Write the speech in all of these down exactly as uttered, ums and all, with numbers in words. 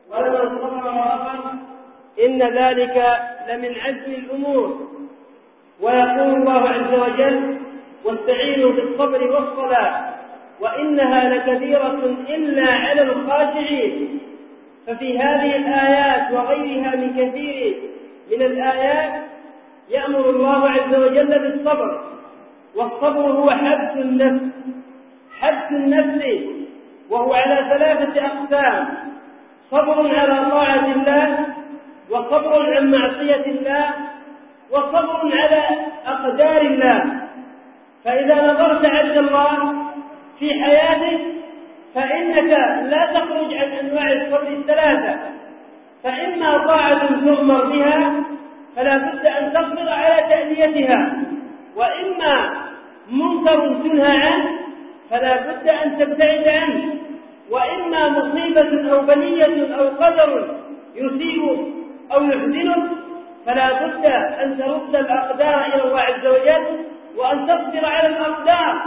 ولمن صبر وغفر إن ذلك لمن عزم الأمور. ويقول الله عز وجل: واستعينوا بالصبر والصلاة وإنها لكبيرة إلا على الخاشعين. ففي هذه الآيات وغيرها من كثير من الآيات يأمر الله عز وجل بالصبر، والصبر هو حبس النفس حبس النفس وهو على ثلاثة أقسام: صبر على طاعة الله، وصبر عن معصية الله، وصبر على أقدار الله. فإذا نظرت عبد الله في حياتك فإنك لا تخرج عن أنواع الصبر الثلاثة، فإما طاعة تؤمر بها فلا بد أن تصبر على تأديتها، وإما منكر تنهى عنه فلا بد أن تبتعد عنه، وإما مصيبة أو بلية أو قدر يصيب أو يحزنك فلا بد أن ترد الأقدار إلى الله عز وجل وأن تصبر على الأقدار.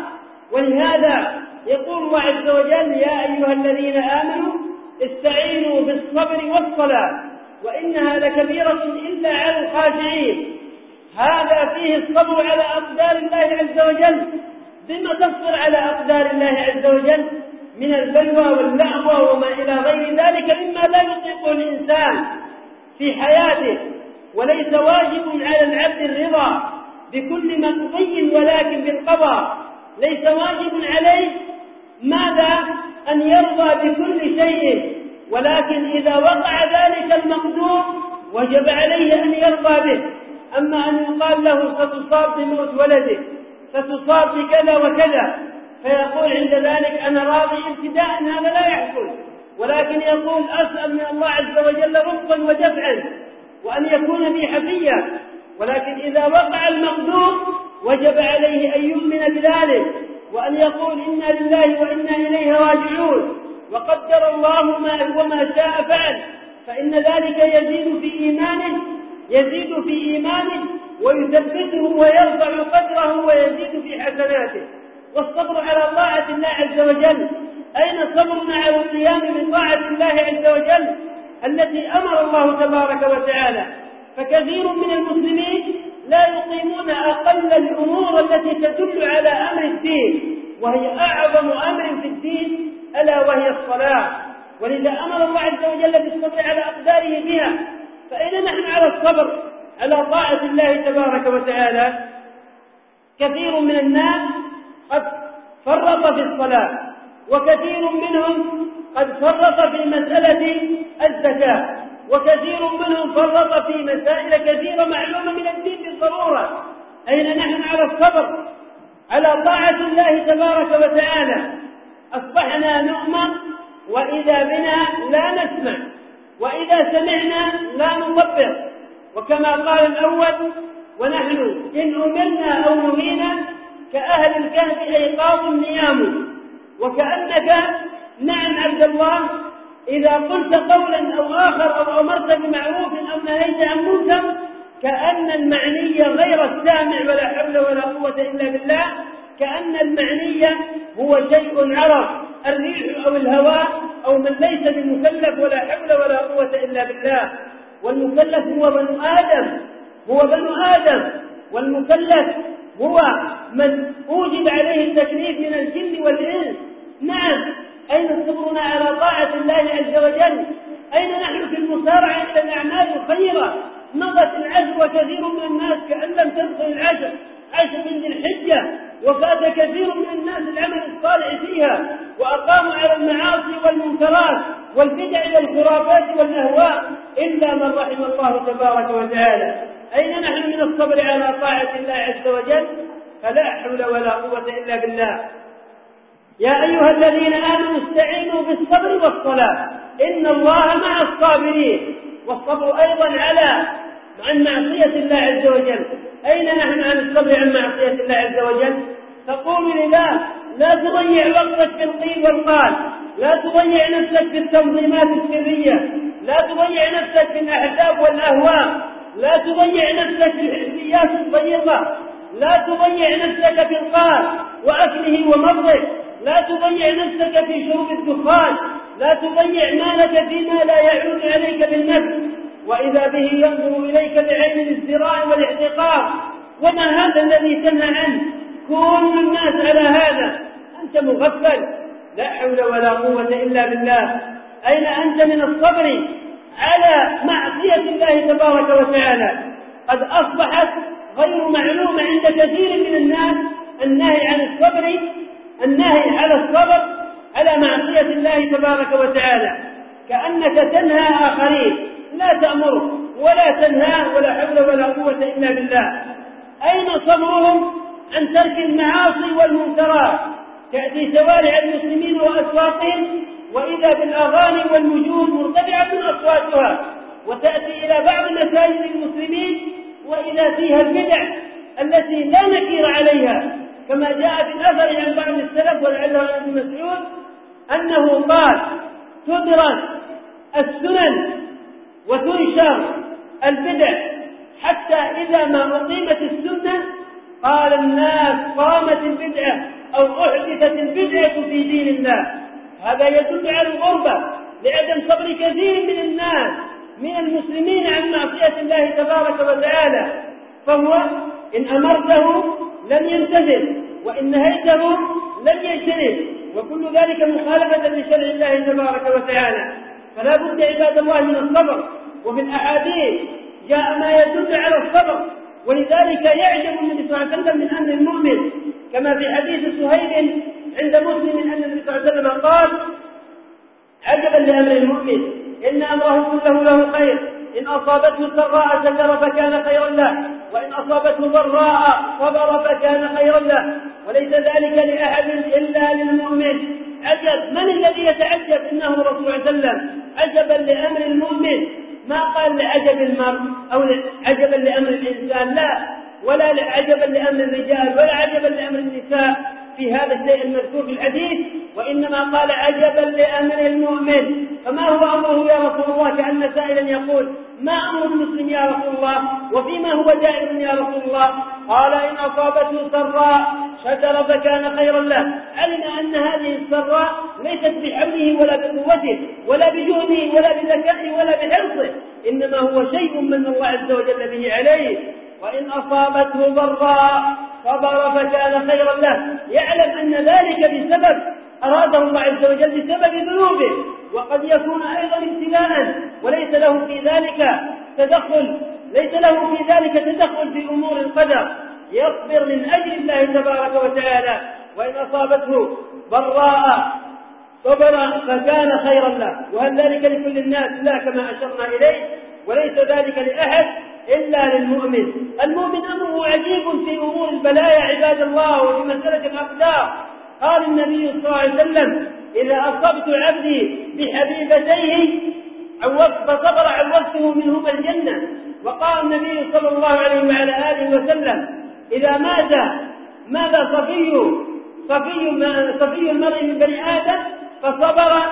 ولهذا يقول الله عز وجل: يا أيها الذين آمنوا استعينوا بالصبر والصلاة وإنها لكبيرة إلا على الخاشعين. هذا فيه الصبر على أقدار الله عز وجل. بما تصبر على أقدار الله عز وجل من البلوى واللأوى وما إلى غير ذلك مما لا يطيقه الإنسان في حياته. وليس واجب على العبد الرضا بكل مقضي ولكن بالقضاء. ليس واجب عليه ماذا أن يرضى بكل شيء، ولكن إذا وقع ذلك المقدور وجب عليه أن يرضى به. أما أن يقال له ستصاب بموت ولدك، ستصاب بكذا وكذا، فيقول عند ذلك أنا راضي ابتداء، هذا لا يحصل. ولكن يقول: أسأل من الله عز وجل رفقا ودفعا وأن يكون بي حفيا. ولكن إذا وقع المقدور وجب عليه أن يؤمن بذلك وأن يقول: إنا لله وإنا إليه راجعون، وقدر الله ما وما شاء فعل. فإن ذلك يزيد في إيمانه يزيد في إيمانه ويثبته ويرفع قدره ويزيد في حسناته. والصبر على طاعة الله عز وجل، أين صبرنا على القيام بطاعة الله عز وجل التي أمر الله تبارك وتعالى؟ فكثير من المسلمين لا يقيمون أقل الأمور التي تدل على أمر الدين، وهي أعظم أمر في الدين، ألا وهي الصلاة. ولذا أمر الله عز وجل بالصبر على أقداره بها. فأين نحن على الصبر على طاعة الله تبارك وتعالى؟ كثير من الناس قد فرط في الصلاة، وكثير منهم قد فرط في مسألة الزكاة، وكثير منهم فرط في مسائل كثيرة معلومة من الدين بالضرورة. أين نحن على الصبر على طاعة الله تبارك وتعالى؟ أصبحنا نؤمر وإذا بنا لا نسمع، وإذا سمعنا لا نطبق. وكما قال الأول: ونحن إن أمرنا أو نهينا كأهل الكهف أيقاظ نيام. وكأنك نعم عبد الله إذا قلت قولا أو آخر أو أمرت بمعروف أو نهيت عن منكر كأن المعني غير السامع، ولا حول ولا قوة إلا بالله. كأن المعني هو شيء عرض الريح أو الهواء أو من ليس بمكلف، ولا حول ولا قوة إلا بالله. والمكلف هو بنو آدم هو بنو آدم والمكلف هو من أوجب عليه التكليف من الجن والإنس. نعم، أين صبرنا على طاعة الله عز وجل؟ أين نحن في المسارعة إلى الأعمال الخيرة؟ مضت العشر وكثير من الناس كأن لم تدخل العشر عشر من ذي الحجة، وفات كثير من الناس العمل الصالح فيها، وأقاموا على المعاصي والمنكرات والبدع والخرافات والأهواء إلا من رحم الله تبارك وتعالى. أين نحن من الصبر على طاعة الله عز وجل؟ فلا حول ولا قوة إلا بالله. يا أيها الذين آمنوا استعينوا بالصبر والصلاة إن الله مع الصابرين. والصبر أيضا على عن معصية الله عز وجل. أين نحن عن الصبر عن معصية الله عز وجل؟ تقول لله: لا تضيع وقتك في القيل والقال، لا تضيع نفسك في التنظيمات السرية، لا تضيع نفسك في الأحزاب والأهواء، لا تضيع نفسك في الحزبيات الضيقة، لا تضيع نفسك في القال وأكله ومضغه، لا تضيع نفسك في شرب الدخان، لا تضيع مالك فيما لا يعود عليك بالنفع، وإذا به ينظر إليك بعين الازدراء والاحتقار. وما هذا الذي تنهى عنه؟ كل الناس على هذا، أنت مغفل. لا حول ولا قوة إلا بالله. أين أنت من الصبر على معصية الله تبارك وتعالى؟ قد أصبحت غير معلومة عند كثير من الناس النهي عن الصبر، النهي على الصبر على معصية الله تبارك وتعالى، كأنك تنهى آخرين، لا تأمر ولا تنهى، ولا حول ولا قوة إلا بالله. أين صبرهم عن ترك المعاصي والمنكرات؟ تأتي شوارع المسلمين وأسواقهم وإذا بالأغاني والوجود مرتفعة أصواتها، وتأتي إلى بعض مساجد المسلمين وإذا فيها البدع التي لا نكير عليها، كما جاء في الأثر عن بعض السلف ولعله عن ابن مسعود أنه قال: تدرس السنن وتنشر البدع حتى إذا ما أقيمت السنة قال الناس قامت البدعة أو أحدثت البدعة في دين الله. هذا يدل على الغربة لعدم صبر كثير من الناس من المسلمين عن معصية الله تبارك وتعالى، فهو إن أمرته لم يمتثل وإن نهيته لم يجتنب، وكل ذلك مخالفة لشرع الله تبارك وتعالى. فلا بد عباد الله من الصبر، وفي الأحاديث جاء ما يدل على الصبر، ولذلك يعجب النبي صلى الله عليه وسلم من أمر المؤمن، كما في حديث سهيل عند مسلم أن النبي صلى الله عليه وسلم قال: عجبا لأمر المؤمن إن أمره كله له خير، إن أصابته سراء شكر فكان خيرا له، وإن أصابته ضراء صبر فكان خيرا له، وليس ذلك لأحد إلا للمؤمن. عجب، من الذي يتعجب؟ إنه رسول الله صلى الله عليه وسلم. عجبا لأمر المؤمن، ما قال لعجب المرء أو عجبا لأمر الإنسان، لا، ولا عجبا لأمر الرجال ولا عجبا لأمر النساء في هذا الشيء المذكور في الحديث، وإنما قال عجبا لأمر المؤمن. فما هو أمره يا رسول الله؟ كأن سائلا يقول: ما أمر المسلم يا رسول الله؟ وفيما هو دائر يا رسول الله؟ قال: إن أصابته سراء شكر فكان خيرا له. علم أن هذه السراء ليست بحوله ولا بقوته ولا بجهده ولا بذكائه ولا بحرصه، إنما هو شيء من الله عز وجل به عليه. وإن أصابته ضراء صبر فكان خيرا له. يعلم أن ذلك بسبب أراده الله عز وجل بسبب ذنوبه، وقد يكون أيضا ابتلاء وليس له في ذلك تدخل ليس له في ذلك تدخل في أمور القدر، يصبر من أجل الله تبارك وتعالى. وإن أصابته ضراء صبر فكان خيرا له. وهل ذلك لكل الناس؟ لا، كما أشرنا إليه، وليس ذلك لأحد إلا للمؤمن. المؤمن أمره عجيب في أمور البلايا عباد الله، وفي مسألة الأقدار. قال النبي صلى الله عليه وسلم: إذا أصبت عبدي بحبيبتيه فصبر عوضته منهما الجنة. وقال النبي صلى الله عليه وعلى آله وسلم: إذا مات مات صفي صفي صفي المرء من بني آدم فصبر،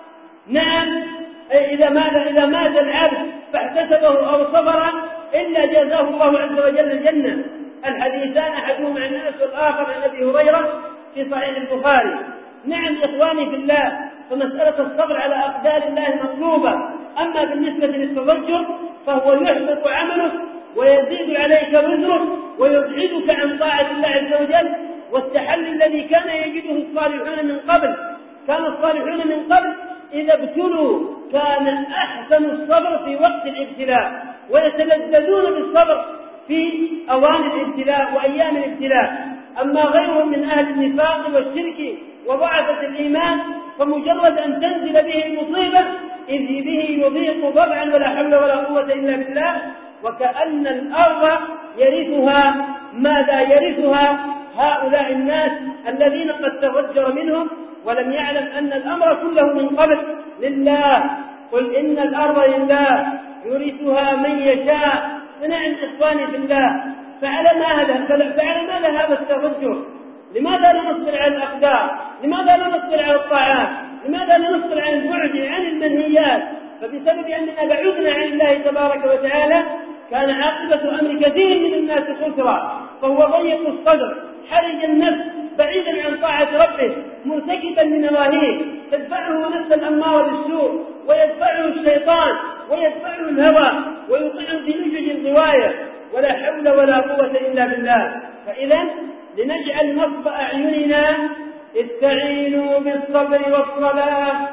نعم، إذا مات إذا مات العبد فاحتسبه أو صبر إلا جزاه الله عز وجل الجنة. الحديثان أحدهما عن أنس والآخر عن أبي هريرة في صحيح البخاري. نعم إخواني في الله، فمسألة الصبر على أقدار الله مطلوبة. أما بالنسبة للتضجر فهو يحبط عملك ويزيد عليك وزرك ويبعدك عن طاعة الله عز وجل. والتحلي الذي كان يجده الصالحون من قبل، كان الصالحون من قبل إذا ابتلوا كان أحسن الصبر في وقت الابتلاء، ويتلذذون بالصبر في أوان الابتلاء وأيام الابتلاء. أما غيرهم من أهل النفاق والشرك وضعفة الإيمان فمجرد أن تنزل به المصيبة إذ به يضيق ضبعا ولا حول ولا قوة إلا بالله، وكأن الأرض يرثها ماذا يرثها هؤلاء الناس الذين قد تفجر منهم ولم يعلم أن الأمر كله من قبل لله. قل إن الأرض لله يورثها من يشاء. فنعم إخواني في الله، فعلى ماذا فعلى ماذا هذا التفجر؟ لماذا لا نصبر على الأقدار؟ لماذا لا نصبر على الطاعات؟ لماذا لا نصبر عن البعد عن المنهيات؟ فبسبب أننا بعدنا عن الله تبارك وتعالى كان عاقبة أمر كثير من الناس خسرا، فهو ضيق الصدر حرج النفس بعيدا عن طاعة ربه مرتكبا من نواهيه. تدفعه نفس الأمارة بالسوء، ويدفعه الشيطان، ويدفعه الهوى، ويوقعه في لجج الغواية، ولا حول ولا قوة إلا بالله. فإذا لنجعل نصب أعيننا استعينوا بالصبر والصلاة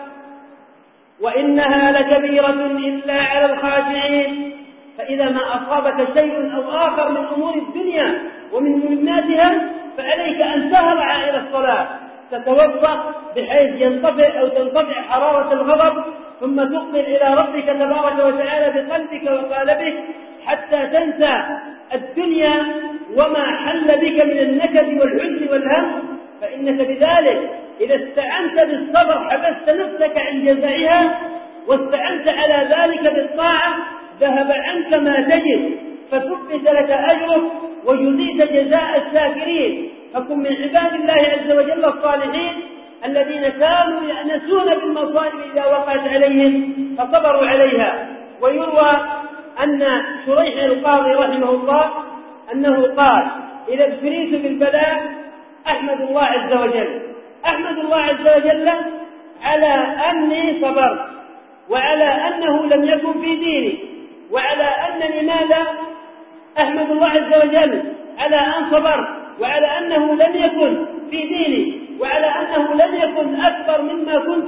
وإنها لكبيرة إلا على الخاشعين. فإذا ما أصابك شيء أو آخر من أمور الدنيا ومن مهماتها فعليك أن تهرع إلى الصلاة، تتوضأ بحيث ينطفئ أو تنطفئ حرارة الغضب، ثم تقبل إلى ربك تبارك وتعالى بقلبك وقالبك حتى تنسى الدنيا وما حل بك من النكد والحزن والهم. فإنك بذلك إذا استعنت بالصبر حبست نفسك عن جزعها، واستعنت على ذلك بالطاعة ذهب عنك ما تجد، فثبت لك أجرك وجزيت جزاء الشاكرين. فكن من عباد الله عز وجل الصالحين الذين كانوا يأنسون بالمصائب إذا وقعت عليهم فصبروا عليها. ويروى أن شريح القاضي رحمه الله أنه قال: إذا ابتليت بالبلاء أحمد الله عز وجل، أحمد الله عز وجل على أني صبرت، وعلى أنه لم يكن في ديني، وعلى أنني ماذا أحمد الله عز وجل على أن صبرت، وعلى أنه لم يكن في ديني، وعلى أنه لم يكن أكبر مما كنت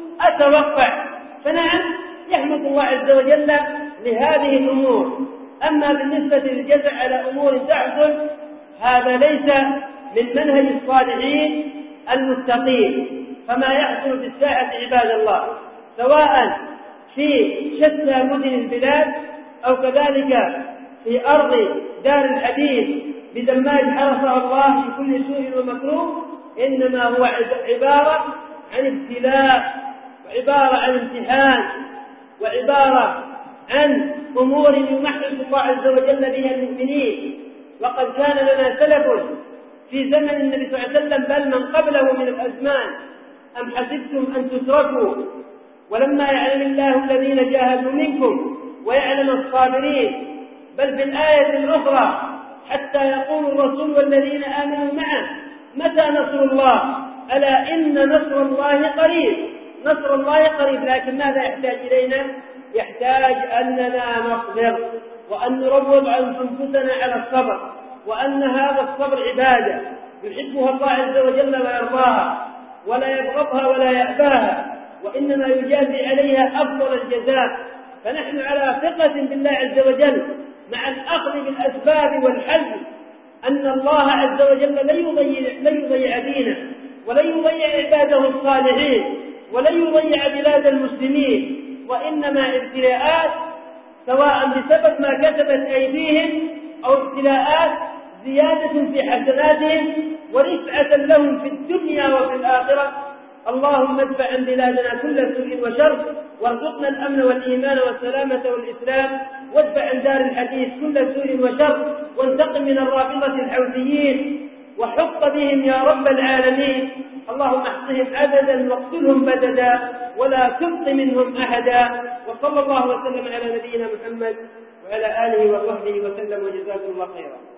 أتوقع. فنعم يحمد الله عز وجل لهذه الأمور. أما بالنسبة للجزع على أمور تحصل هذا ليس من منهج الصالحين المتقين. فما يحصل في الساحة عباد الله سواء في شتى مدن البلاد أو كذلك في أرض دار الحديث بدماج حرسها الله في كل سوء ومكروه إنما هو عبارة عن ابتلاء، وعبارة عن امتحان، وعبارة عن أمور يمحص الله عز وجل بها المؤمنين. وقد كان لنا سلف في زمن النبي صلى الله عليه وسلم بل من قبله من الأزمان: أم حسبتم أن تتركوا ولما يعلم الله الذين جاهدوا منكم ويعلم الصابرين. بل في الآية الأخرى: حتى يقول الرسول والذين آمنوا معه متى نصر الله ألا إن نصر الله قريب. نصر الله قريب، لكن ماذا يحتاج إلينا؟ يحتاج أننا نصبر وأن نروض عن أنفسنا على الصبر، وأن هذا الصبر عبادة يحبها الله عز وجل ويرضاها ولا يبغضها ولا يأباها، وإنما يجازي عليها أفضل الجزاء. فنحن على ثقة بالله عز وجل مع الأخذ بالأسباب والحزم أن الله عز وجل لن يضيع, لن يضيع دينه، ولن يضيع عباده الصالحين، ولن يضيع بلاد المسلمين، وإنما ابتلاءات سواء بسبب ما كتبت أيديهم أو ابتلاءات زيادة في حسناتهم ورفعة لهم في الدنيا وفي الآخرة. اللهم ادفع عن بلادنا كل سوء وشر، وارزقنا الأمن والإيمان والسلامة والإسلام، وادفع عن دار الحديث كل سوء وشر، وانتقم من الرافضة الحوثيين وحط بهم يا رب العالمين. اللهم احصهم عددا واقتلهم بددا ولا تبق منهم أحدا. وصلى الله وسلم على نبينا محمد وعلى آله وصحبه وسلم، وجزاكم الله خيرا.